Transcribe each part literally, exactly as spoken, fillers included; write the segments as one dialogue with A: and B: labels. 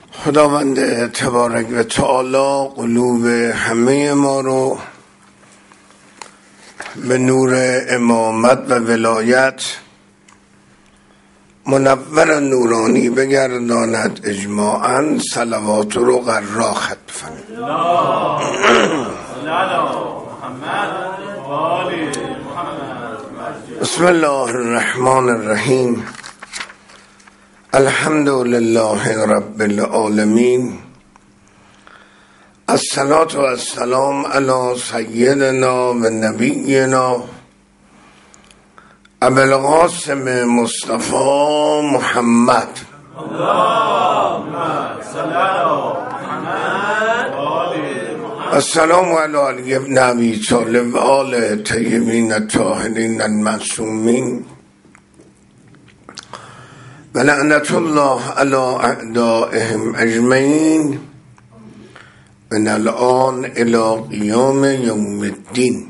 A: خداوند تبارک و تعالی قلوب همه ما رو به نور امامت و ولایت منور و نورانی بگرداند. اجماعاً صلوات رو قرار ختم فرماید. بسم الله الرحمن الرحیم. الحمد لله رب العالمین. الصلاة و السلام علی سیدنا و نبینا ابوالقاسم مصطفی محمد. اللهم صل علی محمد و آل محمد. السلام علی علی ابن ابی طالب و آل طیبین الطاهرین المعصومین و لعنت الله علی اعدائهم اجمعین من الآن الی قیام یوم الدین.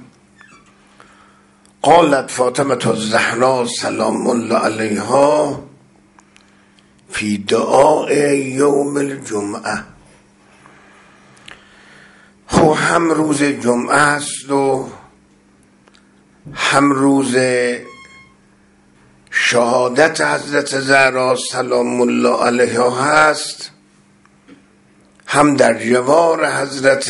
A: قالت فاطمة الزهراء سلام الله علیها فی دعاء یوم الجمعه. خب هم روز جمعه است و هم روز شهادت حضرت زهرا سلام الله علیها هست، هم در جوار حضرت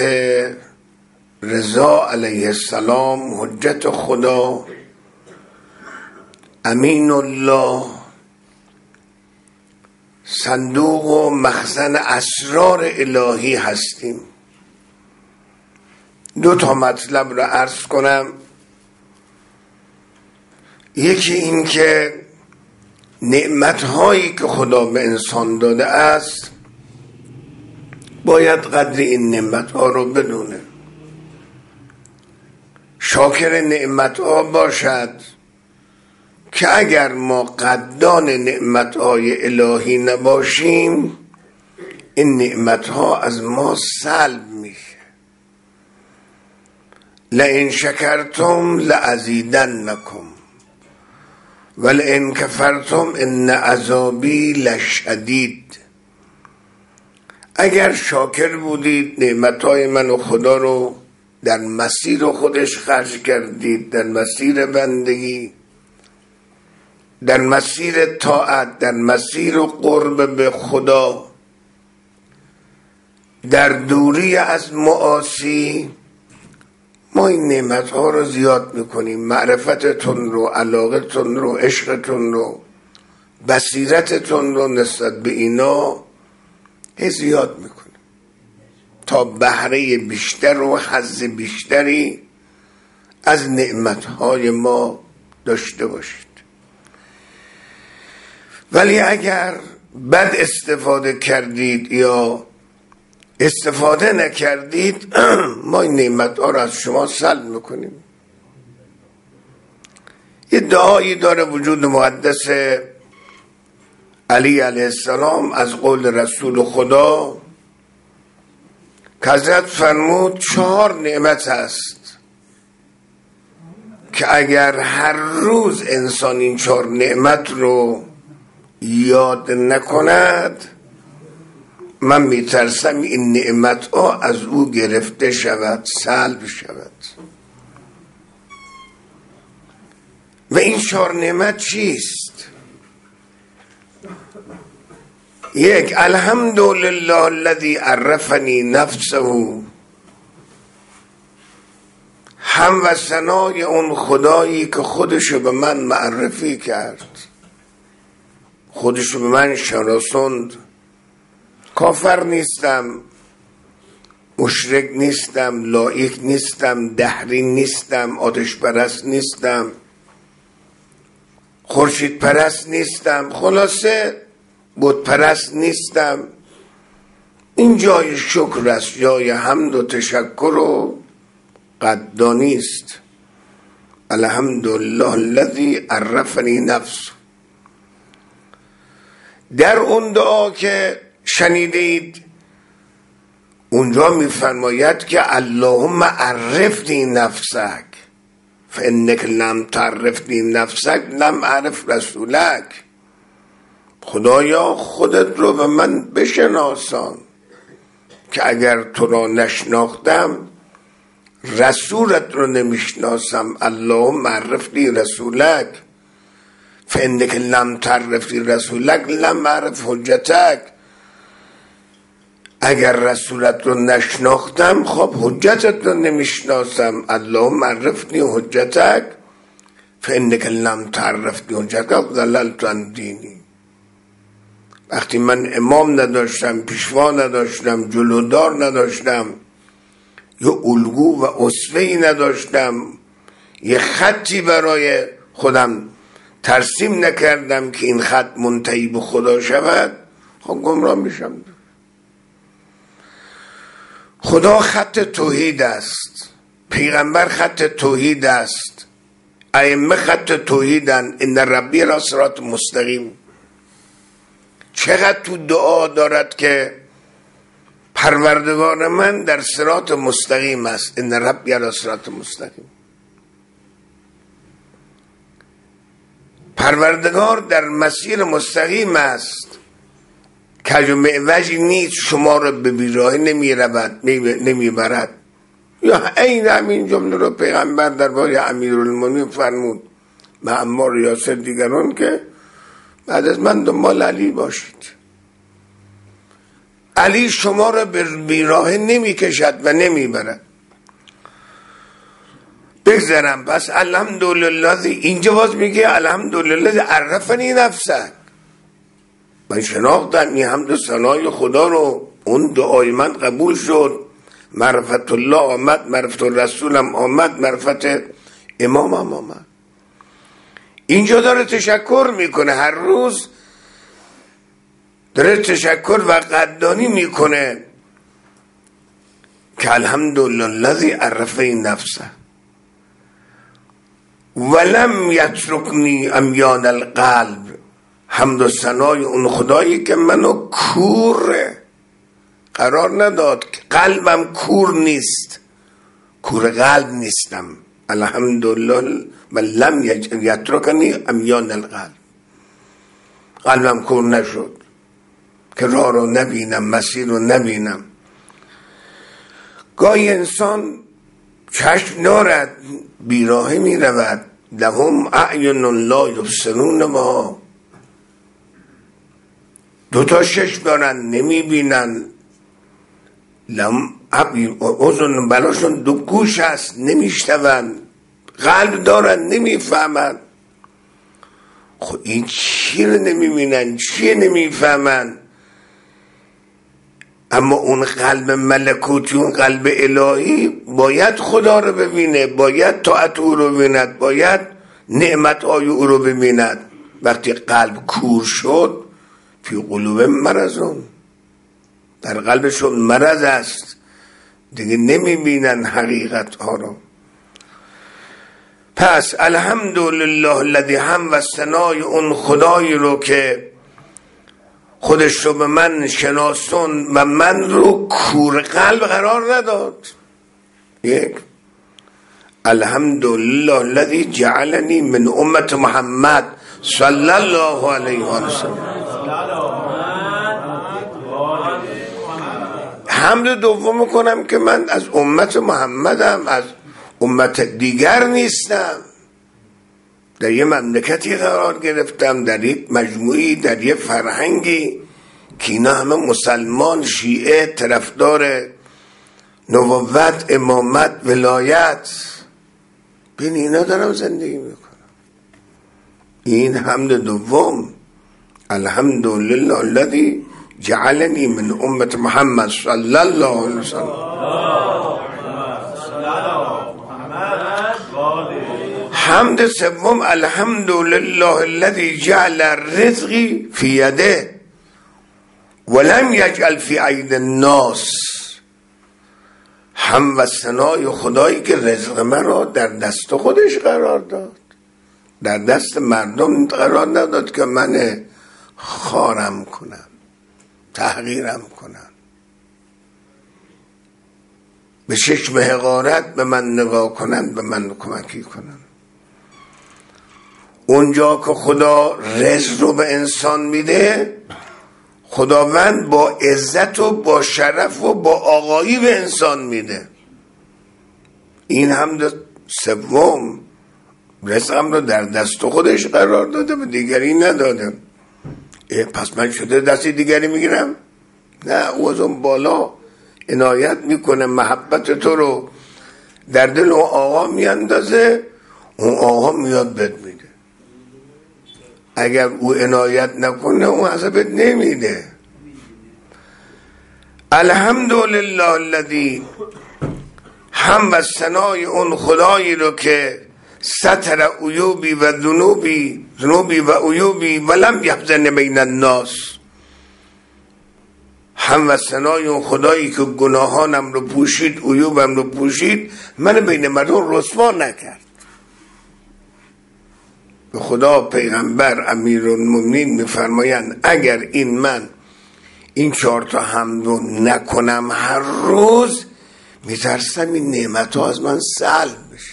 A: رضا علیه السلام حجت خدا امین الله صندوق و مخزن اسرار الهی هستیم. دو تا مطلب را عرض کنم. یکی این که نعمت‌هایی که خدا به انسان داده است باید قدر این نعمت‌ها رو بدونه، شاکر نعمت‌ها باشد که اگر ما قدردان نعمت‌های الهی نباشیم این نعمت‌ها از ما سلب میشه. لئن شکرتم لازیدنکم ولئن کفرتم ان عذابی لشدید. اگر شاکر بودید نعمتهای من و خدا رو در مسیر خودش خرج کردید، در مسیر بندگی، در مسیر طاعت، در مسیر قرب به خدا، در دوری از معاصی، ما این نعمتها رو زیاد میکنیم. معرفتتون رو، علاقتون رو، عشقتون رو، بصیرتتون رو نسبت به اینا زیاد میکنیم تا بهره بیشتر و حظ بیشتری از نعمتهای ما داشته باشید. ولی اگر بد استفاده کردید یا استفاده نکردید ما این نعمتها رو از شما سلب میکنیم. یه دعایی داره وجود مقدس علی علیه السلام از قول رسول خدا که حضرت فرمود چهار نعمت هست که اگر هر روز انسان این چهار نعمت رو یاد نکند من میترسم این نعمت ها از او گرفته شود، سلب شود. و این چهار نعمت چیست؟ یک، الحمدلله الذی عرفنی نفسه، هم و ثنای اون خدایی که خودشو به من معرفی کرد، خودشو به من شناسوند. کافر نیستم، مشرک نیستم، لایق نیستم، دهری نیستم، آتش پرست نیستم، خورشید پرست نیستم، خلاصه بت پرست نیستم. این جای شکر است، جای حمد و تشکر و قدردانی است. الحمدلله الذی عرفنی نفس. در اون دعا که شنیدید اونجا میفرماید که اللهم عرفنی نفسک فانک لم تعرفنی نفسک لم اعرف رسولک. خدایا خودت رو به من بشناسان که اگر تو را نشناختم رسولت رو نمیشناسم. اللهم عرفنی رسولک فانک لم تعرفنی رسولک لم اعرف حجتک. اگر رسولت رو نشناختم خب حجتت رو نمیشناسم. اللهم عرفنی حجتک فانک لم تعرفنی حجتک ضللت عن دینی. وقتی من امام نداشتم، پیشوا نداشتم، جلودار نداشتم، یه الگو و اسوه‌ای نداشتم، یه خطی برای خودم ترسیم نکردم که این خط منتهی به خدا شود، خب گمراه میشم. خدا خط توحید است، پیغمبر خط توحید است، ائمه خط توحیدن. ان ربی علی صراط مستقیم. چقدر تو دعا دارد که پروردگار من در صراط مستقیم است. ان ربی علی صراط مستقیم. پروردگار در مسیر مستقیم است، کج و معوجی نیست، شما را به بیراهی نمی رود نمی برد. یا این همین جمله رو پیغمبر درباره امیرالمومنین فرمود و اما ریاست دیگران که بعد از من دنبال علی باشید. علی شما را به بیراهی نمی کشد و نمی برد. بگذارم پس الحمدلله. اینجا باز میگه الحمدلله عرفنی نفسک، من شناختم این حمد و ثنای خدا رو، اون دعای من قبول شد، معرفت الله آمد، معرفت رسولم آمد، معرفت امامم آمد. اینجا داره تشکر میکنه، هر روز داره تشکر و قدردانی میکنه که الحمدلله الذی عرفنی نفسه ولم یترکنی عمیان القلب. حمد و ثنای اون خدایی که منو کور قرار نداد، قلبم کور نیست، کور قلب نیستم. الحمدلله ولم یترکنی عمیان القلب. قلبم کور نشد که راه رو نبینم، مسیر رو نبینم. گاهی انسان چشم دارد بیراهی می رود، لهم اعین لا یبصرون ما، دوتا چشم دارن نمی بینن، لهم اذن بلاشون دو گوش هست نمیشنون، قلب دارن نمی فهمن. خب این چی رو نمی بینن، چی نمی فهمن؟ اما اون قلب ملکوتی، اون قلب الهی باید خدا رو ببینه، باید طاعت او رو ببیند، باید نعمت های او رو ببیند. وقتی قلب کور شد، فی قلوب مرضون، در قلبشون مرض است، دیگه نمیبینن حقیقت ها رو. پس الحمدلله الذی هم و ثنای اون خدایی رو که خودش رو به من شناسون و من رو کور قلب قرار نداد. یک، الحمدلله الذی جعلنی من امت محمد صلی الله علیه و سلم. حمد دوم میکنم که من از امت محمدم، از امت دیگر نیستم. در یه مملکتی قرار گرفتم، در یک مجموعی، در یه فرهنگی که اینا همه مسلمان، شیعه، طرفدار نبوت، امامت، ولایت، بین اینا دارم زندگی میکنم. این حمد دوم، الحمدلله الذی جعلنی من امت محمد صلی الله علیه وسلم. حمد سوم الحمدلله الذی جعل رزقی فی یده ولم یجعل فی عید الناس. هم و ثنای خدایی که رزق من را در دست خودش قرار داد، در دست مردم قرار نداد که من خارم کنم، تحقیرم کنم، به چشم حقارت به من نگاه کنن، به من کمکی کنن. اونجا که خدا رزق رو به انسان میده، خداوند با عزت و با شرف و با آقایی به انسان میده. این هم سوم، رزقم رو در دست خودش قرار داده، به دیگری نداده. پس من شده دست دیگری میگیرم؟ نه، او از اون بالا عنایت میکنه، محبت تو رو در دل اون آقا میاندازه، اون آقا میاد بهت میده. اگر او عنایت نکنه اون عذابت نمیده. الحمدلله الذی، هم و ثنای اون خدایی رو که ستر عیوبی و ذنوبی ذنوبی و عیوبی ولم یحزن بین الناس، هم و ثنای اون خدایی که گناهانم رو پوشید، عیوبم رو پوشید، من بین مردم رسوا نکرد. به خدا پیغمبر امیرالمومنین میفرمایند اگر این من این چهار تا حمد رو نکنم هر روز، میترسم این نعمت ها از من سلب بشه.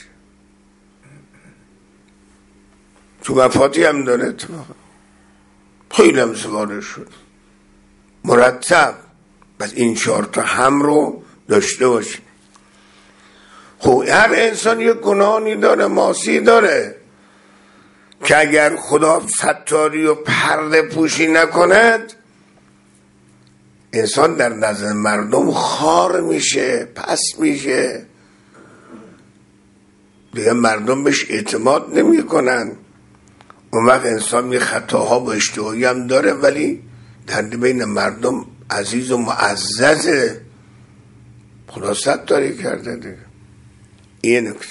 A: تو وفاتی هم داره اتفاقا، خیلی هم سوارش شد مرتب. بس این چهار تا هم رو داشته باشیم. خب هر انسان یک گناهی داره، معاصی داره که اگر خدا ستاری و پرده پوشی نکند، انسان در نظر مردم خار میشه، پس میشه، دیگه مردم بهش اعتماد نمی کنن. اون وقت انسان می خطاها و اشتباهی هم داره، ولی در بین مردم عزیز و معززه. خدا ستاری کرده دیگه. این نکته.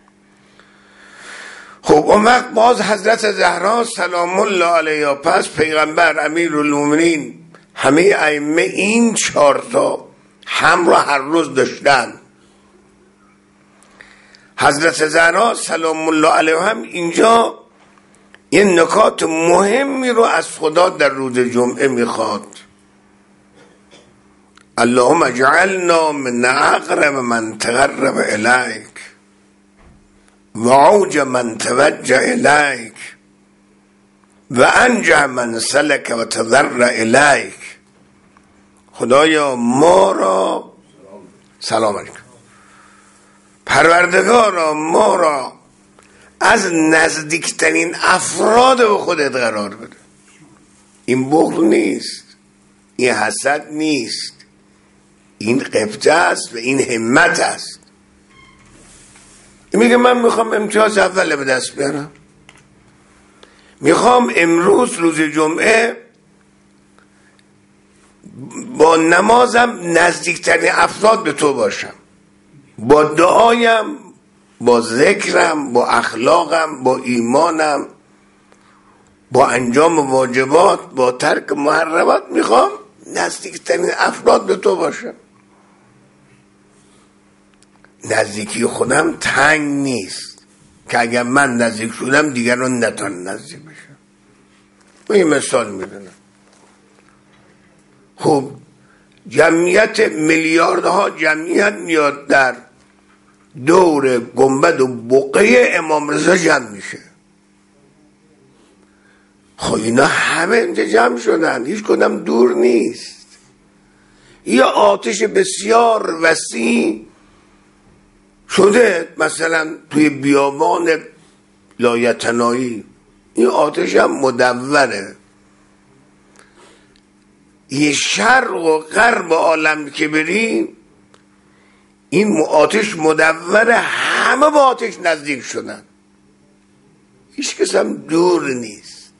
A: خب اون وقت باز حضرت زهرا سلام الله علیها، پس پیغمبر امیرالمومنین، همه ائمه این چهار تا هم رو هر روز داشتن. حضرت زهرا سلام الله علیها هم اینجا این نکات مهمی رو از خدا در روز جمعه میخواد. اللهم اجعلنا من اقرب من تقرب الیک و اوج من توجه الیک و انجع من سلک و تضرع الیک. خدایا ما را، سلام علیکم، پروردگارا ما را از نزدیکترین افراد به خودت قرار بده. این بغض نیست، این حسد نیست، این قبطه است و این همت است. این میگه من میخوام امتیاز اول به دست بیارم، میخوام امروز روز جمعه با نمازم نزدیکترین افراد به تو باشم، با دعایم، با ذکرم، با اخلاقم، با ایمانم، با انجام واجبات، با ترک محرمات، میخوام نزدیکترین افراد به تو باشم. نزدیکی خودم تنگ نیست که اگر من نزدیک شدم دیگران نتونن نزدیک بشن. من یه مثال میدونم. خب جمعیت میلیاردها جمعیت میاد در دور گنبد و بقعه امام رضا جمع میشه. خب اینا همه اینجا جمع شدن، هیچ کدام دور نیست. یه آتش بسیار وسیع شده، مثلا توی بیابان لایتنایی، این آتش هم مدوره. یه شرق و غرب عالم که بری، این آتش مدوره، همه با آتش نزدیک شدن، هیچ کس هم دور نیست.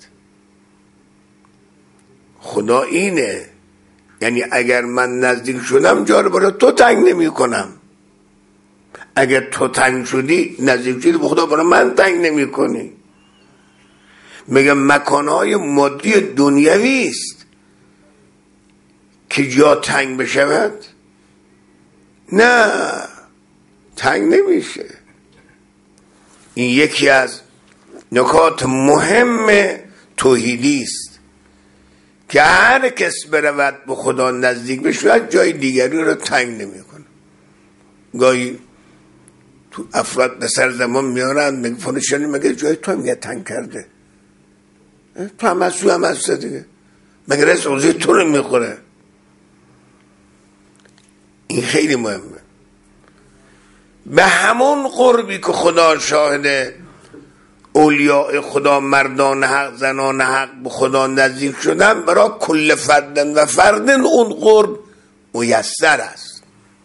A: خدا اینه، یعنی اگر من نزدیک شدم جا رو برای تو تنگ نمی کنم، اگر تو تنگ شدی نزدیک شدی به خدا برای من تنگ نمی کنی. میگم مکانهای مادی دنیوی است که جا تنگ بشود، نه تنگ نمیشه. این یکی از نکات مهم توحیدی است که هر کس برود به خدا نزدیک بشود جای دیگری رو تنگ نمیکنه. گاهی تو افراد به سر زمان میارن میگه فلان مگه جای تو میگه تنگ کرده، تو هم از تو هم از دیگه، مگه رس روزی تو رو میخوره. این خیلی مهمه. به همون قربی که خدا شاهد اولیاء خدا مردان حق زنان حق به خدا نزدیک شدن، برای کل فردن و فردن اون قرب میسر است.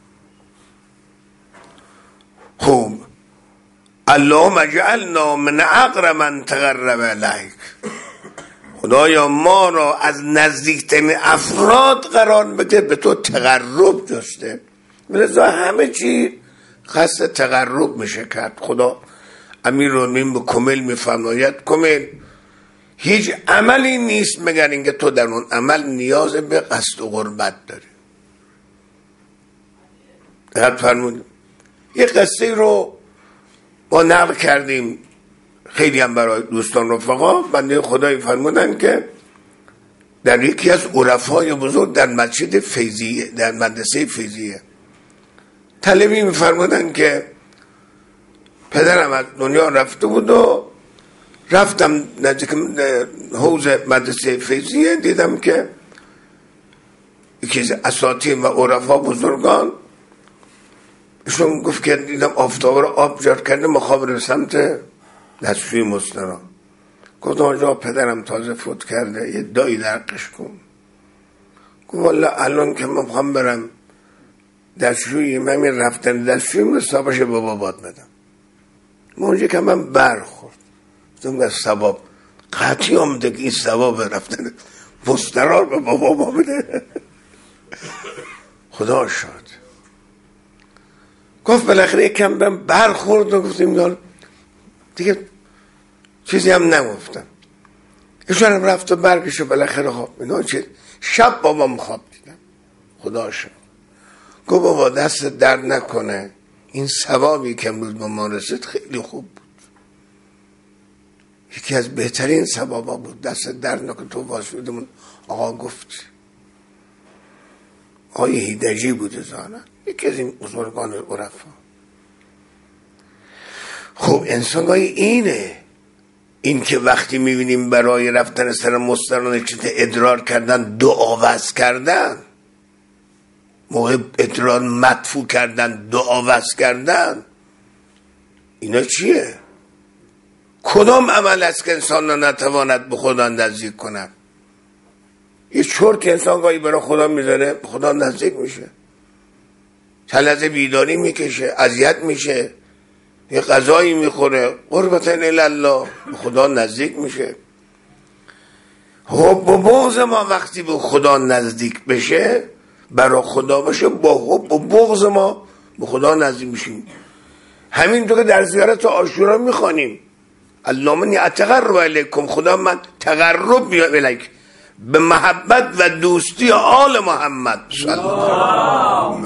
A: خب اللهم اجعلنا من اقرب من تقرب الیک، خدایا ما را از نزدیکترین افراد قرار بده به تو تقرب داشته. لذا همه چی قصد تقرب میشه کرد. خدا امیرالمومنین به کمیل میفرماید کمیل هیچ عملی نیست مگر اینکه تو در اون عمل نیاز به قصد و قربت داری. دقیق فرمودیم. یه قصه رو ما نقل کردیم خیلی هم برای دوستان رفقا. بنده خدایی فرمودن که در یکی از عرفای بزرگ در مسجد فیضیه، در مدرسه فیضیه، طلبی میفرمودن که پدرم از دنیا رفته بود و رفتم نزدیک حوض مدرسه فیضیه، دیدم که یکی از اساتید و عرفا بزرگان ایشون گفت که دیدم آفتاب رو آب جار کرده مخابر به سمت دستشوی مسترا. گفت آنجا پدرم تازه فوت کرده، یه دایی درقش کن. گفت والا الان که من میخوام برم دستشوی، من می رفتن دستشوی مستابش به بابات بدم. من اونجا که من برخورد گفتم از ثواب قطعی آمده که این ثواب رفتن مسترار به بابا بده. خدا شد. گفت بالاخره یکم بهم برخورد و گفتیم دیگه چیزی هم نگفتم. ایشون هم رفت و برگشت و بالاخره خواب اینا چه شب بابام خواب دیدم. خدا شد. گفت بابا دست درد نکنه، این ثوابی که امروز به ما رسید خیلی خوب بود، یکی از بهترین ثوابا بود، دست درد نکنه. تو واسودمون آقا گفت آقای هیدجی بود زانه، یکی از این بزرگان عرفا. خب انسانگاهی اینه، این که وقتی میبینیم برای رفتن سر مسترانه چیز ادرار کردن، دعا وز کردن، موقع ادرار مدفوع کردن، دعا وز کردن، اینا چیه؟ کدام عمل است که انسان را نتواند به خدا نزدیک کند؟ یه چرت انسان گاهی برای خدا میذاره به خدا نزدیک میشه، چند لحظه بیداری میکشه، اذیت میشه، یه غذایی میخوره، قربتا الله به خدا نزدیک میشه. حب و بغض ما وقتی به خدا نزدیک بشه، برای خدا باشه، با حب و بغض ما به خدا نزدیک میشیم. همینطور که در زیارت عاشورا میخوانیم اللهم انی اتقرب الیکم، خدا من تقرب میام الیک به محبت و دوستی آل محمد صلی الله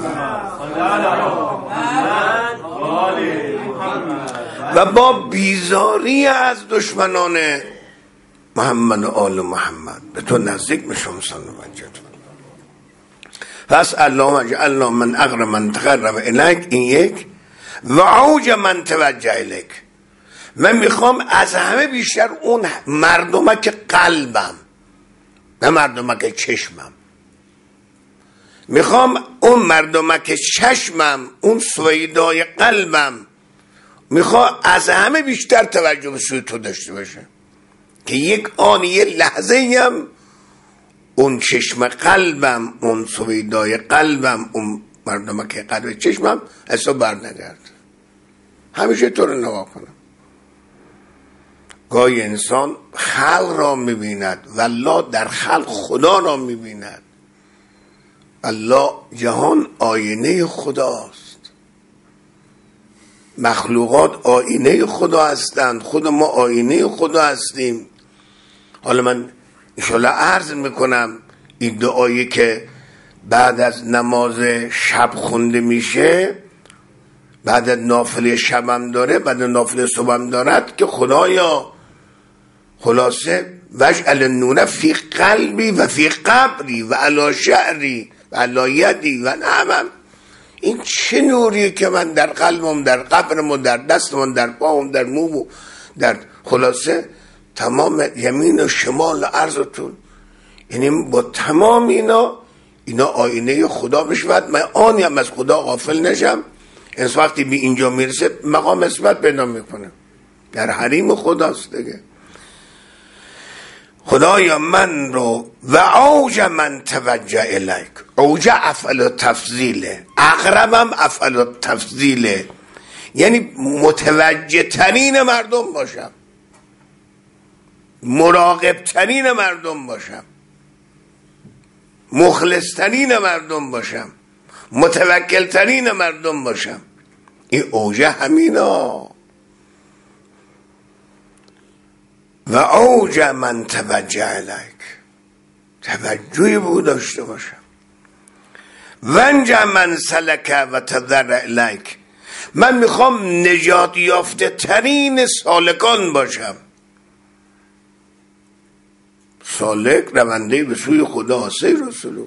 A: و با بیزاری از دشمنان محمد و آل محمد به تو نزدیک میشم صلی الله علیه و پس اللهم اجعلنا من اقرب من تقرب الیک، این یک. و اوج من توجه الیک، من میخوام از همه بیشتر اون مردمک قلبم، نه مردمک چشمم، میخوام اون مردمک چشمم، اون سویدای قلبم میخوام از همه بیشتر توجه به سوی تو داشته باشه، که یک آن یه لحظه هم اون چشم قلبم، اون سویدای قلبم، اون مردمک قلب چشمم از تو بر نگرد. همیشه تو رو نگاه کنم. گاهی انسان خلق را میبیند والله در خلق خدا را میبیند. الله جهان آینه خداست، مخلوقات آینه خدا هستند، خود ما آینه خدا هستیم. حالا من انشالله عرض میکنم این دعایی که بعد از نماز شب خونده میشه، بعد از نافله شبم داره، بعد از نافله صبحم دارد، که خدایا خلاصه وجعل النور فی قلبی و فی قبری و علی شعری و علی یدی و نعمم، این چه نوریه که من در قلبم، در قبرم و در دستم، در پاهم، در موم، در خلاصه تمام یمین و شمال و عرضتون، یعنی با تمام اینا اینا آینه خدا بشود. من آنی هم از خدا غافل نشم. انسان وقتی به اینجا میرسه مقام اثبات پیدا میکنه، در حریم خداست دیگه. خدایا من رو و اوج من توجه الیک، اوج افعل تفضیله، اقربم افعل تفضیله، یعنی متوجه ترین مردم باشم، مراقب ترین مردم باشم، مخلص ترین مردم باشم، متوکل ترین مردم باشم. این اوجه همینا. و اوج من توجه الیک، توجهی بود داشته باشم. ونج من سلک و تضرع الیک، من میخوام نجات یافته ترین سالکان باشم. سالک رونده به سوی خدا، سیر و سلوک.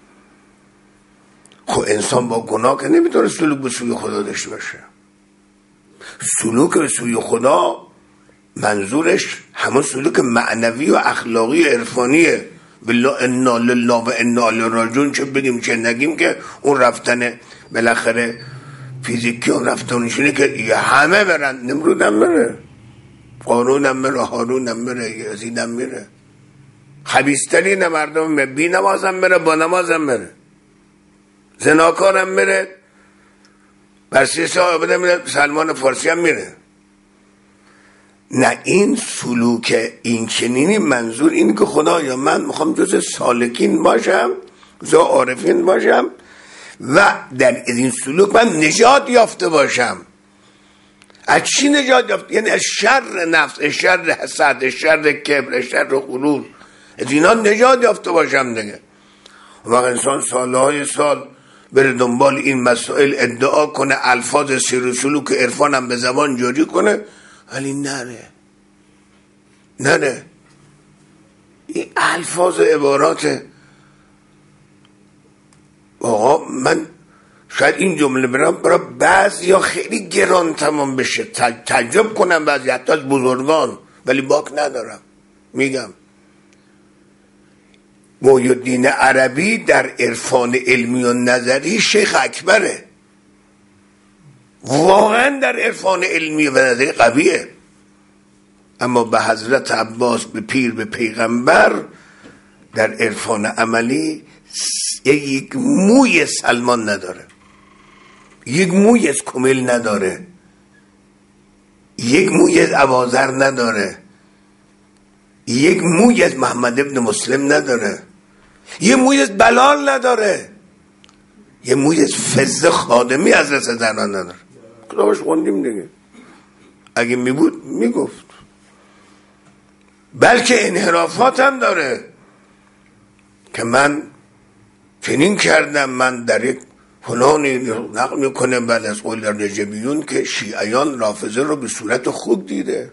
A: خب انسان با گناه که نمیتونه سلوک به سوی خدا داشته باشه. سلوک به سوی خدا منظورش همون سلوک معنوی و اخلاقی و عرفانیه. بالله انا لله و انا الیه راجعون، چه بگیم چه نگیم که اون رفتن بالاخره فیزیکی اون رفتنشونه که همه برن. نمرود هم بره، قارون هم بره، هارون هم بره، یزید هم بره، خبیث‌ترین مردم بی نماز هم بره، با نماز هم بره، زناکار هم بره، برسیسه آبده میره، سلمان فارسی هم میره. نه، این سلوک این چنینی منظور این که خدایا من میخوام جز سالکین باشم، جز عارفین باشم و در این سلوک من نجات یافته باشم. از چی نجات یافته؟ یعنی از شر نفس، از شر حسد، از شر کبر، از شر غرور، از اینا نجات یافته باشم دیگه. وقت انسان سالهای سال بره دنبال این مسائل، ادعا کنه، الفاظ سیر و سلوک عرفان هم به زبان جاری کنه، ولی نره نره این الفاظ و عبارات. آقا من شاید این جمله برام برای بعضی یا خیلی گران تمام بشه، تعجب کنم بعضی حتی از بزرگان، ولی باک ندارم. میگم محی الدین عربی در عرفان علمی و نظری شیخ اکبره، واقعا در عرفان علمی و نظری قویه، اما به حضرت عباس، به پیر، به پیغمبر در عرفان عملی یک موی سلمان نداره، یک موی از کمیل نداره، یک موی از اباذر نداره، یک موی از محمد ابن مسلم نداره، یک موی از بلال نداره، یک موی از فضل خادمی از رسل زنان نداره. کتابش خوندیم دیگه، اگه می بود می گفت. بلکه انحرافات هم داره که من چنین کردم، من در یک فلانی نقل میکنه بعد از قول در رجبیون که شیعیان رافضه رو به صورت خوب دیده.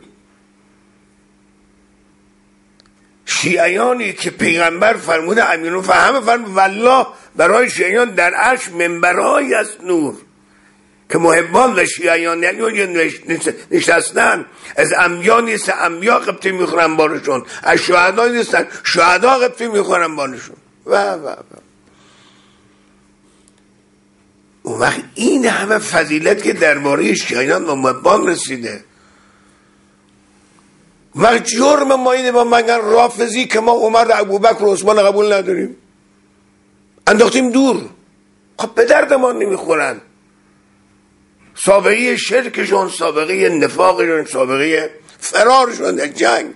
A: شیعیانی که پیغمبر فرموده امینون فهمه فرموده والله برای شیعیان در عرش منبرهای از نور که محبان و شیعیان نشستن، از انبیا نیست، انبیا قبطی میخورن بارشون، از شهدا نیستن، شهدا قبطی میخورن بارشون و و و اون وقت این همه فضیلت که درباره شیعیان و محبان رسیده. و جرم ما اینه با مگن رافضی که ما عمر ابوبکر و عثمان قبول نداریم، انداختیم دور. خب به درد ما نمیخورن، سابقه شرکشون، سابقه نفاقشون، سابقه فرارشون در جنگ،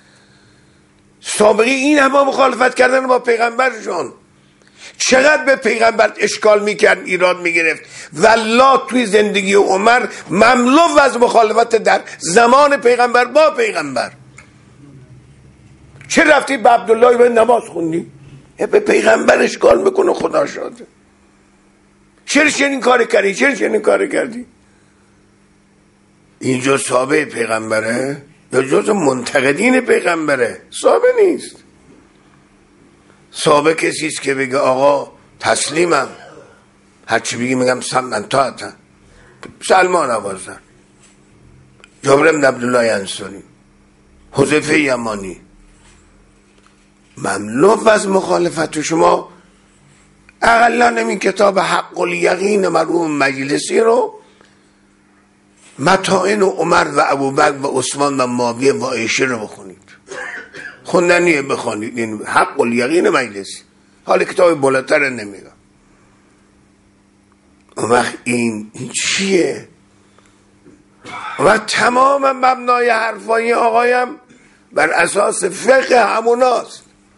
A: سابقه این همه مخالفت کردن با پیغمبرشون، چقدر به پیغمبر اشکال میکرد، ایراد میگرفت. والله توی زندگی عمر مملو از مخالفت در زمان پیغمبر با پیغمبر. چه رفتی به عبدالله به نماز خوندی؟ به پیغمبر اشکال میکنه، خدا شاده. چرا چنین کار کردی؟ چرا چنین کار کردی؟ اینجا صحابه پیغمبره یا جز منتقدین پیغمبره؟ صحابه نیست. صحابه کسیست که بگه آقا تسلیمم، هرچی بگی میگم سمن طاعتا. سلمان آوازن، جابر بن عبدالله انصاری، حذیفه یمانی، مملو از مخالفت. شما اقلا نمی کتاب حق الیقین مرحوم مجلسی رو متاعن و عمر و ابوبکر و عثمان و معاویه و عایشه رو بخونید، خوندنیه بخونید. این حق الیقین مجلسی، حالا کتاب بالاتر نمیگم. اون وقت این, این چیه؟ و تمام مبنای حرفای آقایم بر اساس فقه هموناست.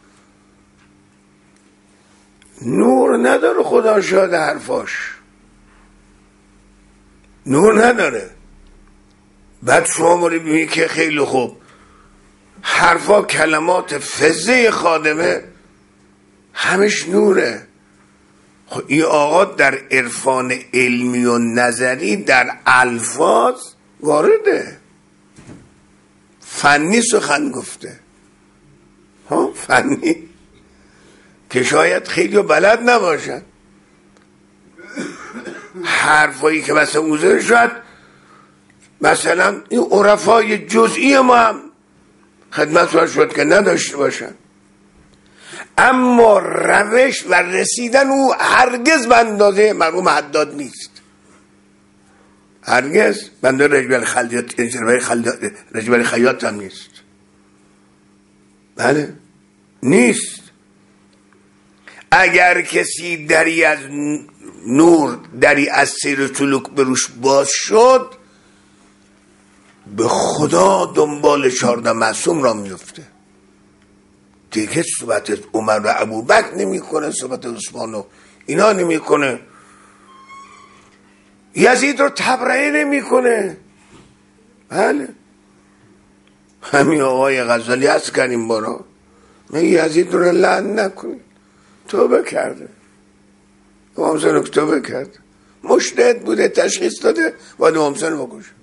A: نور نداره خدا شاهد حرفاش، نور نداره. بعد شما موری ببینید که خیلی خوب حرفا کلمات فزه خادمه همش نوره. خب این آقا در عرفان علمی و نظری در الفاظ وارده، فنی سخن گفته. ها فنی که شاید خیلی بلد نباشن، حرفایی که مثلا اوزه شد مثلا این عرفای جزئی ما هم خدمت شد که نداشته باشن، اما روش و رسیدن او هرگز به اندازه مرحوم حداد نیست. هرگز بنده رجبر خلیات رجبر خیاط هم نیست. بله نیست. اگر کسی دری از نور، دری از سیر سلوک بروش باز شد، به خدا دنبال چهارده معصوم را میفته. دیگه صحبت عمر و ابوبکر نمی کنه، صحبت عثمان و اینا نمی کنه، یزید رو تبرئه نمی کنه. بله همین آقای غزالی هست کنیم بارا میگه یزید رو لعن نکنید، توبه کرده، امام حسین رو توبه کرده، مجتهد بوده، تشخیص داده باید امام حسین رو بکشه.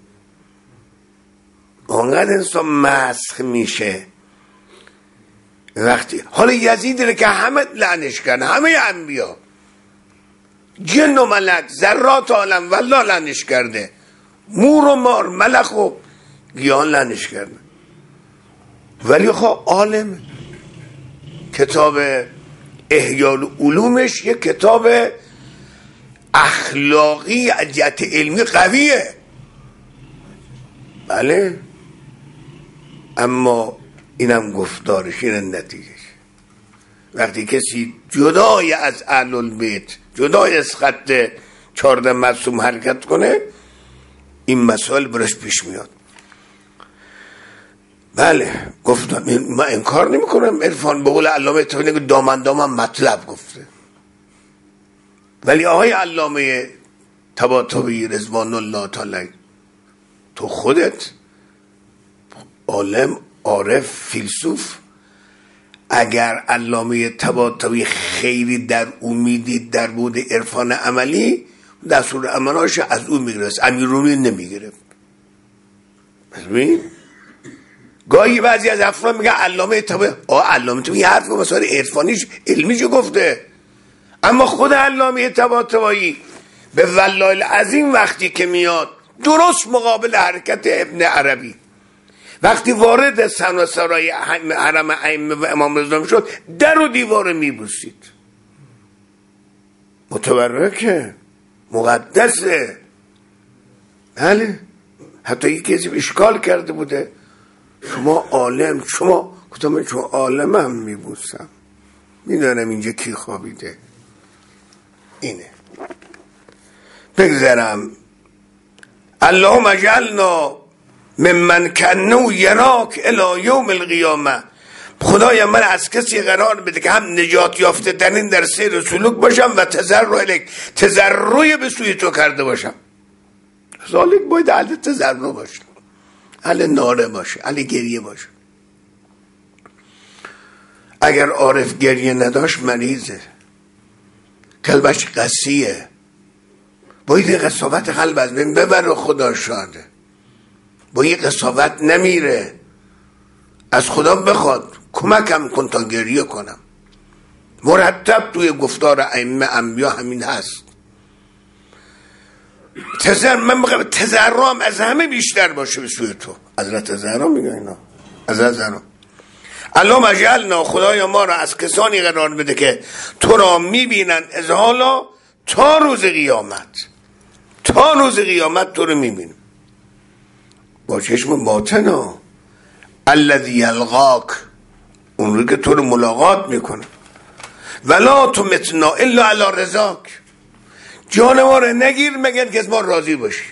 A: اونقدر انسان مسخ میشه وقتی حالا یزید رو که همه لعنش کردن، همه انبیا، جن و ملک، ذرات عالم والله لعنش کرده، مور و مار، ملک و گیان لعنش کرده. ولی خب عالم کتاب احیاء العلومش یک کتاب اخلاقی جهت علمی قویه. بله اما اینم گفتارش، این نتیجهش. وقتی کسی جدای از اهل البیت، جدای از خط چهارده معصوم حرکت کنه، این مسائل برش پیش میاد. بله گفتم من انکار نمی کنم، عرفان به قول علامه طباطبایی دامن دامن مطلب گفته، ولی آقای علامه طباطبایی رضوان الله تعالی تو خودت عالم، عارف، فیلسوف، اگر علامه طباطبایی خیری در او میدید در بود عرفان عملی، دستور عملاش از او میگرفت، امیرالمومنین نمیگرفت. ببین گاهی بعضی از افراد میگن علامه طباطبایی، آه علامه طباطبایی حرف به مسائل عرفانیش علمیشو گفته، اما خود علامه طباطبایی به والله العظیم وقتی که میاد درست مقابل حرکت ابن عربی، وقتی وارد سنا سرای حرم ائمه و امام رضا شد، در و دیوار میبوسید. متبرکه، مقدسه. بله حتی یک کسی اشکال کرده بوده شما عالم، شما گفتم چون عالمم میبوسم، میدانم اینجا کی خوابیده. اینه بگذرم. اللهم اجعلنا ممن کنو یراک الی یوم القیامه. خدایا من از کسی قرار بده که هم نجات یافته ترین در سیر و سلوک باشم و تضرع الیک، تضرع به سوی تو کرده باشم. ذالک باید اهل تضرع باشه، اهل ناره باشه، اهل گریه باشه. اگر عارف گریه نداشت مریضه، قلبش قسیه، باید قساوت قلب از بین ببر. خدا شاده با یه قساوت نمیره، از خدا بخواد کمکم کن تا گریه کنم. مرتب توی گفتار ائمه انبیا همین هست. تزر من میگم تزرم از همه بیشتر باشه به سوی تو. حضرت زهرا میگه اینا، حضرت زهرا اللهم اجعلنا، خدایا ما را از کسانی قرار بده که تو را میبینن از حالا تا روز قیامت، تا روز قیامت تو رو میبینن با چشم باطنا. الذی یلقاک، اون رو که تو رو ملاقات میکنه. ولا تمتنا الا علی رضاک، جان ما رو نگیر مگر که از ما راضی باشی،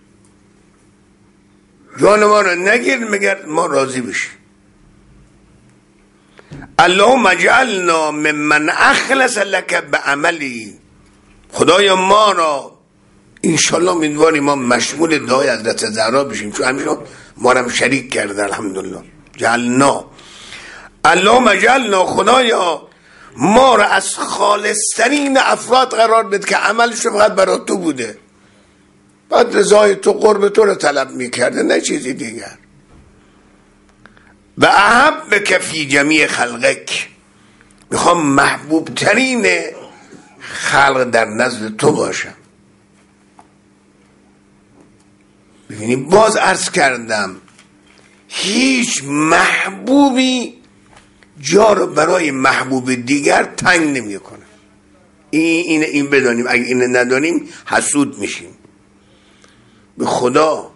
A: جان ما رو نگیر مگر ما راضی باشی. اللهم اجعلنا ممن اخلص لك بعملی، خدایا ما را انشالله امیدواریم ما مشمول دعای حضرت زهرا بشیم، چون همیشه ما را هم شریک کرده الحمدلله. جعلنا، اللهم اجعلنا، خدایا ما را از خالصترین افراد قرار بده که عملش فقط برای تو بوده، بعد رضای تو قرب تو رو طلب میکرده نه چیزی دیگر. و احب فی جمیع خلقک، میخوام محبوب ترین خلق در نزد تو باشم. ببینید باز عرض کردم هیچ محبوبی جا رو برای محبوب دیگر تنگ نمی کنه. این این این بدانیم، اگه این ندانیم حسود میشیم. به خدا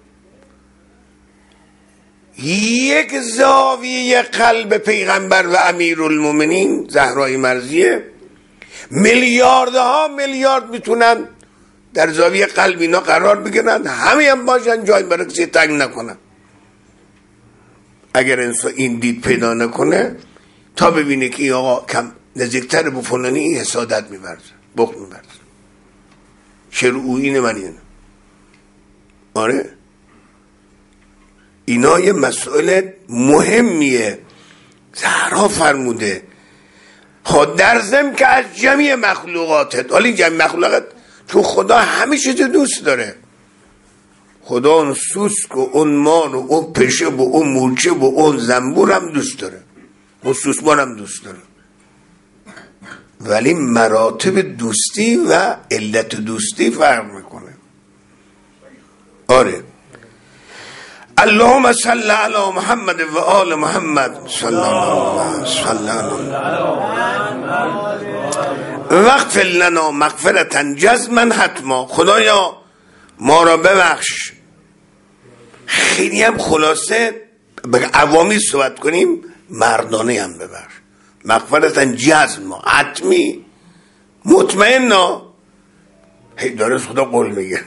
A: یک زاویه قلب پیغمبر و امیرالمومنین زهرای مرضیه میلیاردها میلیارد میتونن در زاویه قلب اینا قرار بگیرن، همه هم باشن جای برای کسی تنگ نکنن. اگر انسان این دید پیدا نکنه تا ببینه که این آقا کم نزدیکتر به فلانی، این حسادت میبرزه، بخل میبرزه. چرا او اینه من اینه. آره اینا یه مسئله مهمیه. زهرا فرموده خود در ضمن که از جمعی مخلوقاتت، حالی جمعی مخلوقات چون خدا همه چیز دوست داره. خدا اون سوسک و اون مار و اون پشه و اون مورچه و اون زنبور هم دوست داره، اون سوسمار هم دوست داره، ولی مراتب دوستی و علت دوستی فرق میکنه. آره اللهم صل علی محمد و آل محمد صلی الله علیه واغفر لنا مغفرة جزما حتما، خدایا ما را ببخش. خیلی هم خلاصه به عوامی صحبت کنیم، مردانه هم ببخش. مغفرة جزما، حتمی، مطمئن. هی داره خدا قول میگه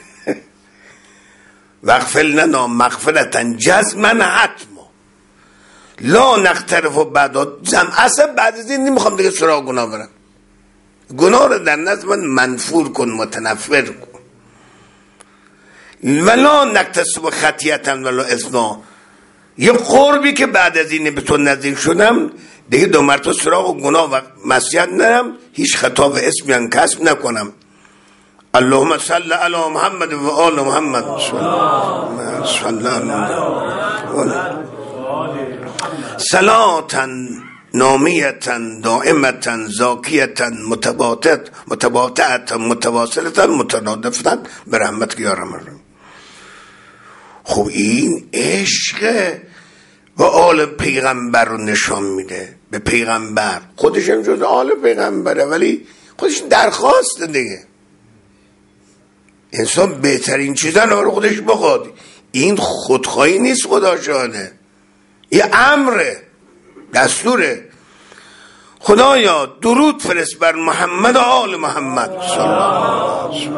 A: واغفر لنا مغفرة جزما حتما لا نقترف بعد زم. اصلا بعد از این نمیخوام دیگه سراغ گناه برم. گناه رو در نزد من منفور کن، متنفر کن. ولا نکتسب خطیتا ولا اثما، یه قربی که بعد از این به تو نزدیک شدم دیگه دو مرتبه سراغ و گناه و معصیت نرم، هیچ خطا و اسمی هم کسب نکنم. اللهم صل علی محمد و آل محمد صلی الله صلاة نامیتا دائمتا زاکیتا متباتت متباتعتا متواصلتا مترادفتا به رحمت که یارم الرحیم. خب این عشق و آل پیغمبر رو نشان میده. به پیغمبر خودش هم جز آل پیغمبره، ولی خودش درخواست دیگه. انسان بهترین چیزا رو خودش بخواد. این خودخواهی نیست، خدا شاهده، این امره، دستوره. خدایا درود فرست بر محمد و آل محمد صلی الله علیه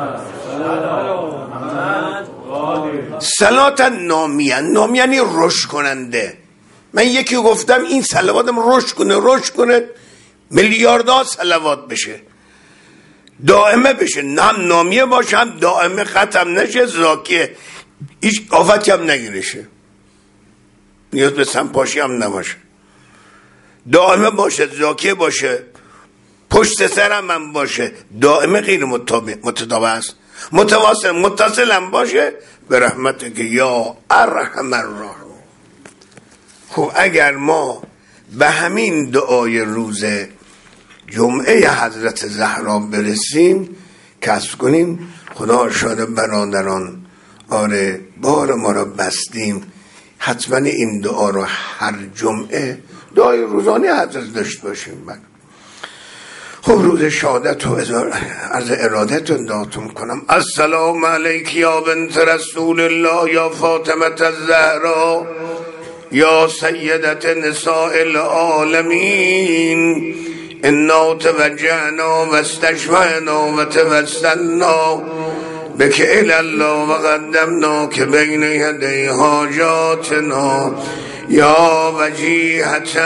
A: و صلات نامیه. نامیه یعنی رشد کننده. من یکی گفتم این صلواتم رشد کنه رشد کنه میلیاردها صلوات بشه، دائمه بشه، هم نامیه باشه هم دائمه، ختم نشه، زاکیه، هیچ آفتی هم نگیرشه، نیاز به سنپاشی هم نباشه، دائمه باشه، زاکیه باشه، پشت سرم هم باشه، دائمه غیر متتابع است، متواصل متصل هم باشه، به رحمت که یا ارحم الراحمین. خب اگر ما به همین دعای روز جمعه حضرت زهرا برسیم، کسب کنیم، خدا شاده برادران، آره بار ما را بستیم. حتما این دعا رو هر جمعه دعای روزانه حضرت داشت باشیم. من خب روز شهادت و از ارادتون دعاتون کنم. السلام علیک یا بنت رسول الله یا فاطمه الزهرا یا سیدت نساء العالمین، انا توجهنا و استشفعنا و توسلنا بک الی الله و قدمنا که بین یدی حاجاتنا یا وجیهتا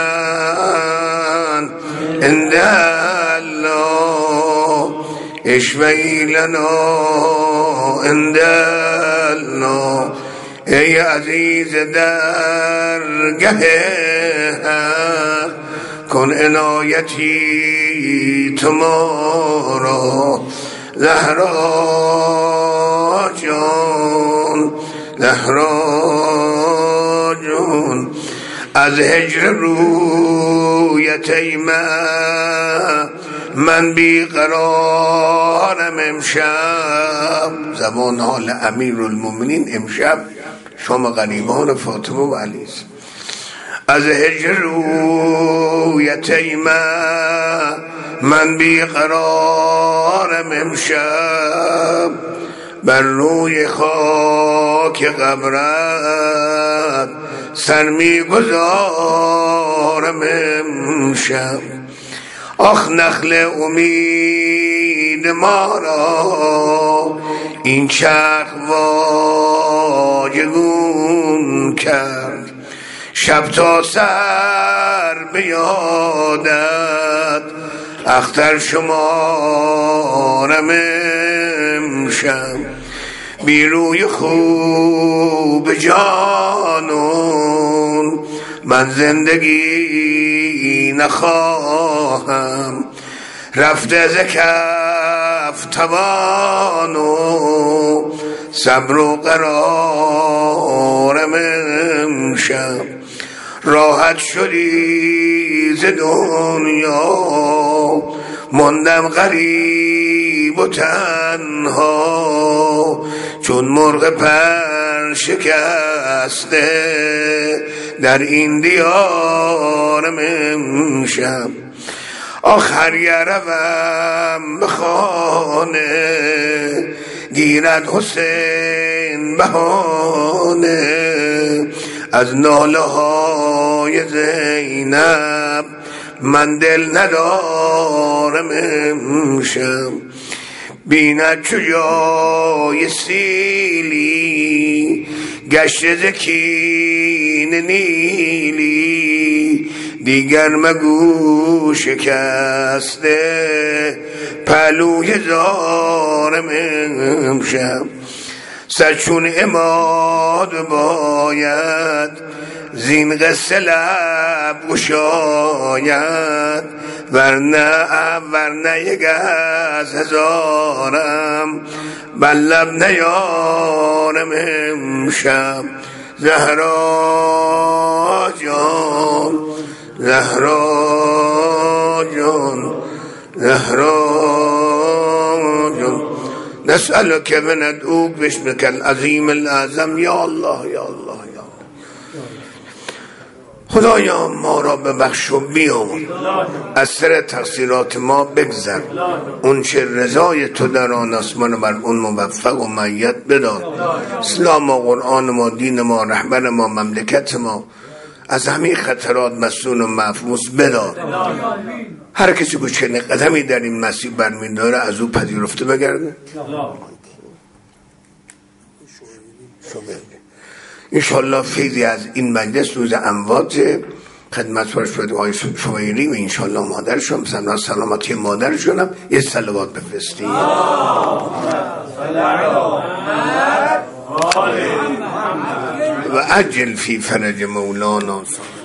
A: عند الله اشفعی لنا عند الله. ای عزیز درگه حق کن عنایتی تمارا. زهرا جان زهرا جان از هجر رویت ایمه من بیقرارم امشب. زمان حال امیر المومنین امشب شما غریبان فاطمه و علی است. از هجر رویت ایمه من بیقرارم امشب، بر روی خاک قبرت سر می گذارم امشب. آخ نخل امید ما را این چرخ واژگون کرد، شب تا سر بیادت اختر شمارم امشب. بی روی خوب جانون من زندگی نخواهم، رفته ز کف توان و صبر و قرارم امشب. راحت شدی ز دنیا ماندم غریب و تنها، چون مرغ پر شکسته در این دیارم امشب. آخر یروم به خانه گیرد حسین بهانه، از ناله های زینب من دل ندارم امشب. بیند چو جای سیلی گشت ز کین نیلی، دیگر مگو شکسته پهلوی زارم امشب. سر چون عماد باید زین قصه لب گشاید، ورنه ورنه یک از هزارم بر لب نیارم امشب. زهرا جان زهرا جان زهرا جان نسألك وندعوك باسمك العظیم الأعظم یا الله یا الله یا خدایا ما را ببخش و بیامون، از سر تقصیرات ما بگذر، اون چه رضای تو در آن آسمان بر اون موفق و مؤید بدار. اسلام و قرآن ما، دین ما، رهبر ما، مملکت ما از همه خطرات مسئول و محفوظ بدار. هر کسی که چنین قدمی در این مسیر برمی‌داره از او پذیرفته بگرده. انشالله فیضی از این مجلس روز اموات خدمت فرش شده آقای شویری و انشالله مادرشون مثلا سلامتی مادرشونم یه صلوات بفرستیم. و عجل فی فرج مولانا.